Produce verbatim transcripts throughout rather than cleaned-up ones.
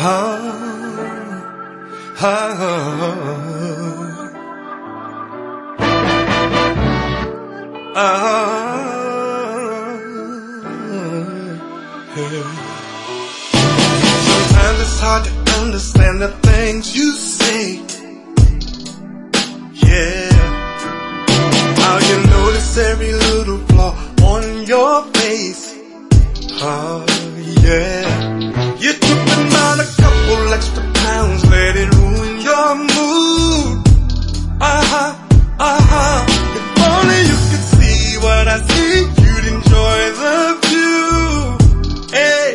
oh, oh, oh. Sometimes it's hard to understand the things you say. Yeah, how you notice every little flaw on your face. Oh yeah, you tripping on a couple extra pounds, let it ruin your mood. Uh-huh, uh-huh. If only you could see what I see, you'd enjoy the view. Hey,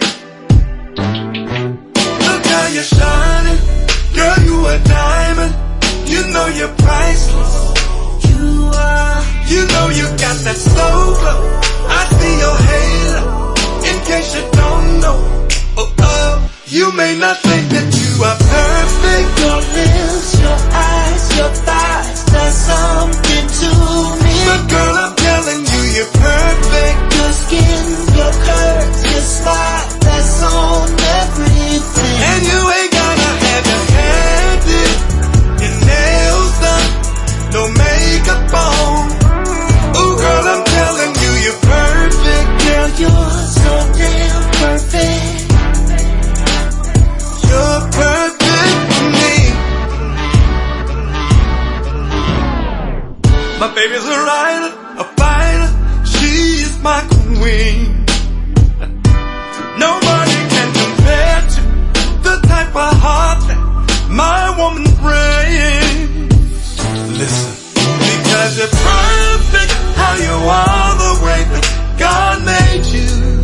look how you're shining, girl, you a diamond. You know you're priceless. You are, you know you got that slow glow. I see your halo, in case you don't know. Oh, oh, you may not think that you are perfect. Your lips, your eyes, your thighs, there's something to me. But girl, I'm telling you, you're perfect. Your skin, your curves, your smile, that's on everything. And you ain't gotta have your hair did, your nails done, no makeup on. Ooh, girl, I'm telling you, you're perfect. Girl, you're so damn perfect. You're perfect for me. My baby's a rider, a fighter, she is my queen. Nobody can compare to the type of heart that my woman brings. Listen, because you're perfect how you are, the way that God made you.